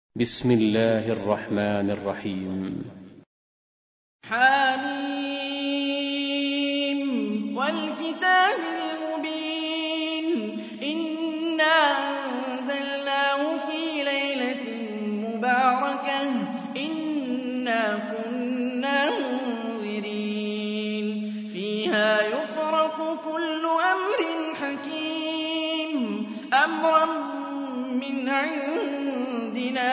بسم الله الرحمن الرحيم. حم والكتاب المبين إنا أنزلناه في ليلة مباركة إنا كنا منذرين فيها يفرق كل أمر حكيم أمرا من عندنا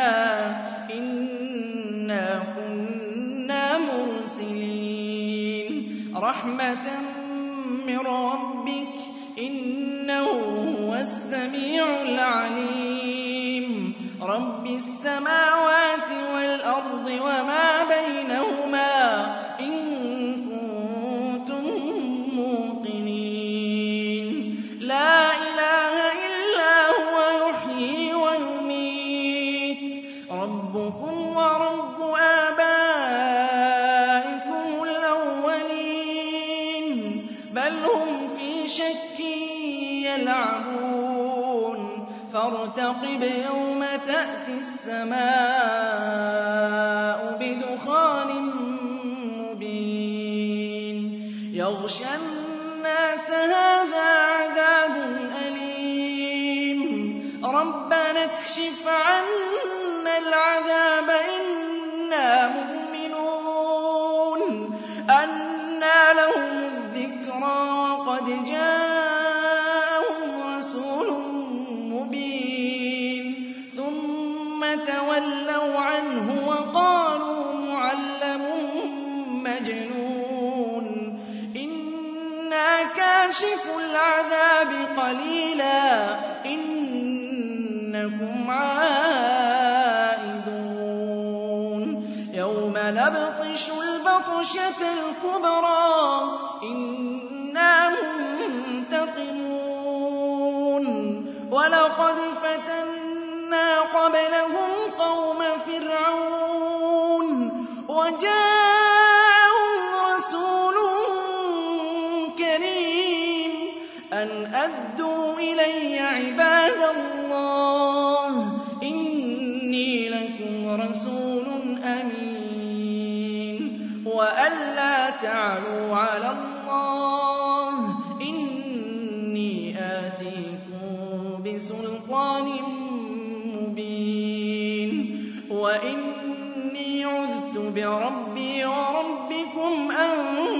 إنا كنا مرسلين رحمة من ربك إنه هو السميع العليم رب السماوات والأرض وما بينهما إن كنتم موقنين لا إله إلا هو يحيي ويميت ربكم ورب آبائكم الأولين بل هم في شك يلعبون فارتقب يوم تأتي السماء بدخان مبين يغشى الناس هذا عذاب أليم ربنا اكشف عنا العذاب إنا مؤمنون أنى لهم الذكرى وقد جاءهم رسول مبين ثم تولوا عنه وقالوا معلم مجنون إنا كاشفو العذاب قليلا إنكم عائدون يوم نبطش البطشة الكبرى إنا منتقمون ولقد فتنا قبلهم قوم فرعون وجاءهم رسول كريم أن أدوا إلي عباد الله إني لكم رسول أمين وأن لا تعلوا على الله إني آتيكم بسلطان مبين وإني عذت بربي وربكم أن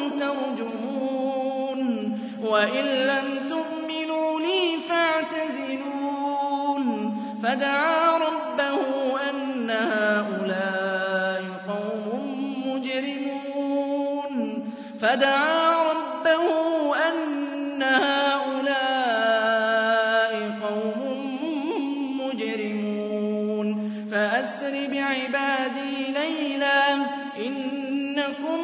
ترجمون وإن لم تؤمنوا لي فاعتزلون فدعا ربه أن هؤلاء قوم مجرمون فأسر بعبادي ليلا إنكم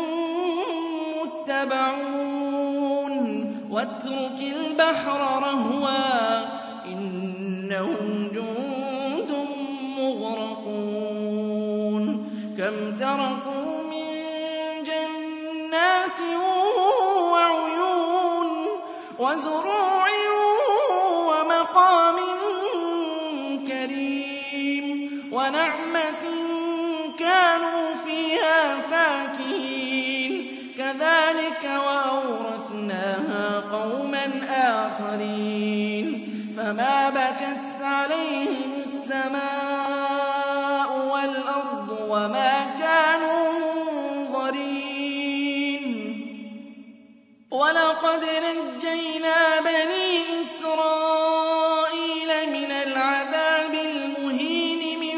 متبعون واترك البحر رهوا إنهم جند مغرقون كم تركوا من جنات وعيون وزروع ومقام كريم ونعمة كانوا فيها فاكهين كذلك وأورثناها قوما آخرين فما بكت عليهم السماء والأرض وما كانوا منظرين ولقد نجينا بني إسرائيل من العذاب المهين من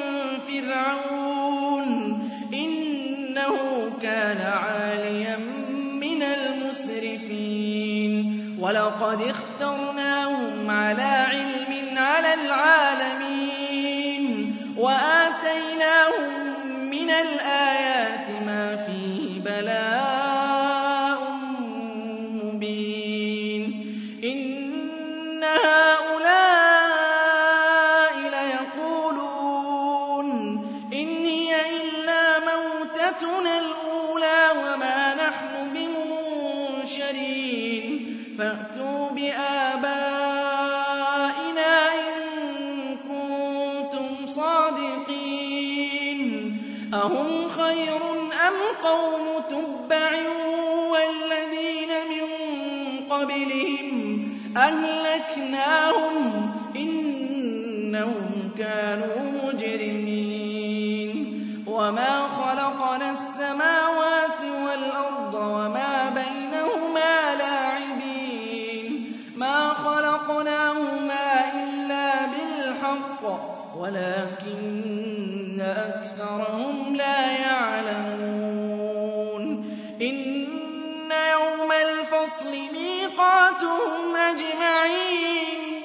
فرعون إنه كان عاليا من المسرفين ولقد اخترناهم على علم على العالمين وآتيناهم من الآيات ما فيه بلاء مبين إن هؤلاء ليقولون إن هي إلا موتتنا الأولى وما نحن بمنشرين فأتوا بآبائنا إن كنتم الصَّادِقِينَ أَهُمْ خَيْرٌ أَمْ قَوْمُ تُبَّعٍ وَالَّذِينَ مِن قَبْلِهِمْ أَهْلَكْنَاهُمْ إِنَّهُمْ كَانُوا مُجْرِمِينَ وَمَا خَلَقْنَا السَّمَاوَاتِ وَالْأَرْضَ وَمَا بَيْنَهُمَا لَاعِبِينَ مَا خَلَقْنَاهُمَا إِلَّا بِالْحَقِّ وَلَٰكِنَّ أَكْثَرَهُمْ لَا يَعْلَمُونَ إِنَّ يَوْمَ الْفَصْلِ مِيقَاتُهُمْ أَجْمَعِينَ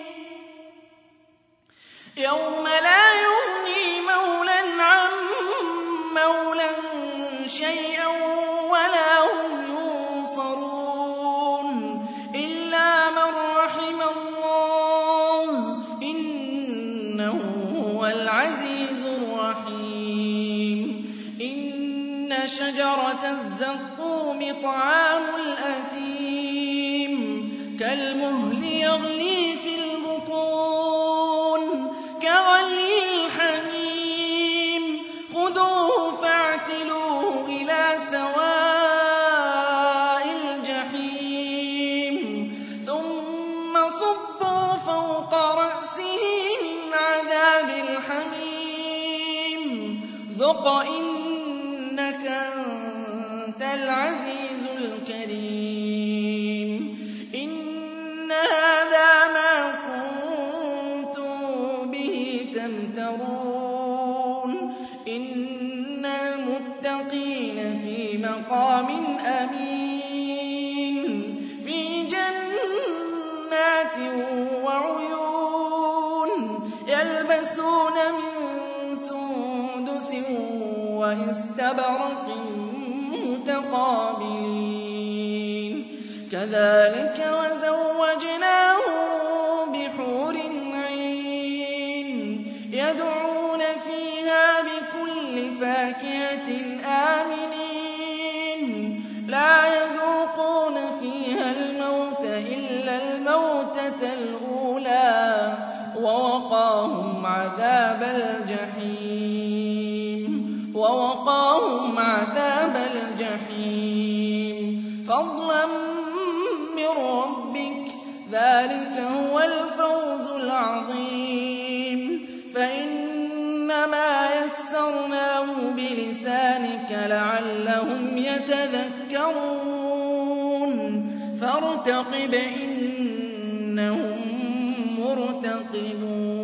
يَوْمَ لَا يُغْنِي مَوْلًى عَن مَّوْلًى شَيْئًا وَلَا هُمْ يُنصَرُونَ إِلَّا مَن رَّحِمَ اللَّهُ إِنَّهُ هُوَ الْعَزِيزُ الرَّحِيمُ إِنَّ شَجَرَتَ الزَّقُّومِ طَعَامُ الْأَثِيمِ كَالْمُهْلِ يَغْلِي في الْبُطُونِ كَغَلْيِ الْحَمِيمِ خُذُوهُ فَاعْتِلُوهُ إِلَىٰ سَوَاءِ الْجَحِيمِ ثُمَّ صُبُّوا فَوْقَ رَأْسِهِ مِنْ عَذَابِ الْحَمِيمِ ذُقْ إِنَّكَ أَنتَ الْعَزِيزُ الْكَرِيمُ إِنَّ هَٰذَا مَا كُنتُم بِهِ تَمْتَرُونَ إِنَّ الْمُتَّقِينَ فِي مَقَامٍ أَمِينٍ فِي جَنَّاتٍ وَعُيُونٍ يَلْبَسُونَ مِن سُندُسٍ وَإِسْتَبْرَقٍ مُّتَقَابِلِينَ كَذَٰلِكَ وَزَوَّجْنَاهُم بِحُورٍ عِينٍ يَدْعُونَ فِيهَا بِكُلِّ فَاكِهَةٍ آمِنِينَ لَا يَذُوقُونَ فِيهَا الْمَوْتَ إِلَّا الْمَوْتَةَ الْأُولَىٰ وَوَقَاهُمْ عَذَابَ الْجَحِيمِ فَضْلًا مِّن رَّبِّكَ ذَٰلِكَ هُوَ الْفَوْزُ الْعَظِيمُ فَإِنَّمَا يَسَّرْنَاهُ بِلِسَانِكَ لَعَلَّهُمْ يَتَذَكَّرُونَ فَارْتَقِبْ إِنَّهُم مُّرْتَقِبُونَ